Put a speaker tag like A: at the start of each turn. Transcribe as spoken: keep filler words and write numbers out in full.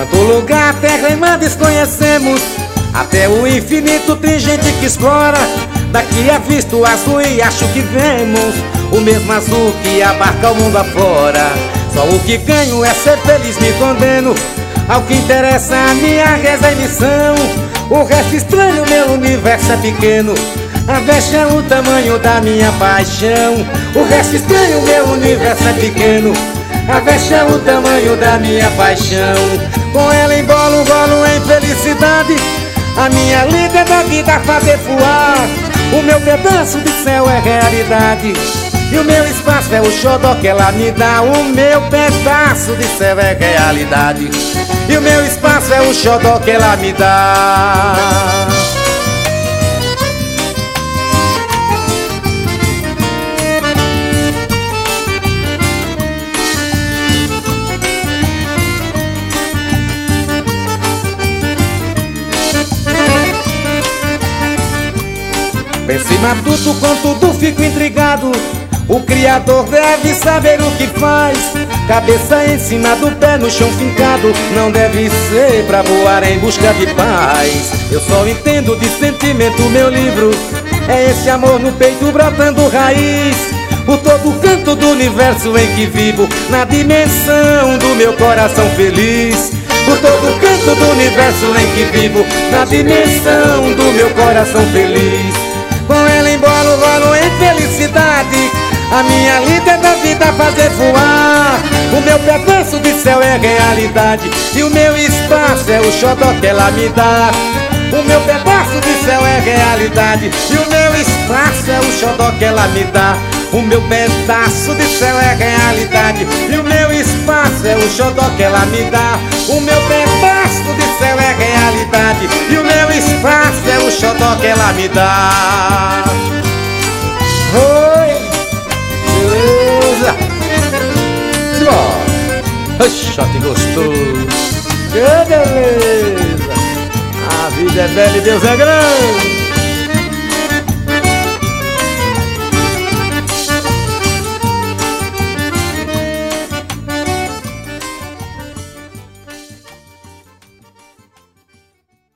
A: Quanto lugar, terra e mar desconhecemos, até o infinito tem gente que explora. Daqui é visto o azul e acho que vemos o mesmo azul que abarca o mundo afora. Só o que ganho é ser feliz, me condeno ao que interessa, a minha reza e missão. O resto estranho, meu universo é pequeno, a vexa é o tamanho da minha paixão. O resto estranho, meu universo é pequeno, a vexa é o tamanho da minha paixão. Com ela embolo, rolo em felicidade, a minha lida é da vida fazer voar. O meu pedaço de céu é realidade, e o meu espaço é o xodó que ela me dá. O meu pedaço de céu é realidade, e o meu espaço é o xodó que ela me dá. Penso em matuto, com tudo fico intrigado. O Criador deve saber o que faz. Cabeça em cima do pé, no chão fincado, não deve ser pra voar em busca de paz. Eu só entendo de sentimento, meu livro é esse amor no peito brotando raiz. Por todo o canto do universo em que vivo, na dimensão do meu coração feliz. Por todo o canto do universo em que vivo, na dimensão do meu coração feliz. Com ela embolo, rolo em felicidade, a minha lida é da vida fazer voar. O meu pedaço de céu é realidade, e o meu espaço é o xodó que ela me dá. O meu pedaço de céu é realidade, e o meu espaço é o xodó que ela me dá. O meu pedaço de céu é realidade, e o meu espaço é o xodó que ela me dá. O meu pedaço de céu é realidade, e o meu espaço é o xodó que ela me dá. Oi, beleza? Simbora! Oxa, que gostoso! Que beleza! A vida é bela e Deus é grande!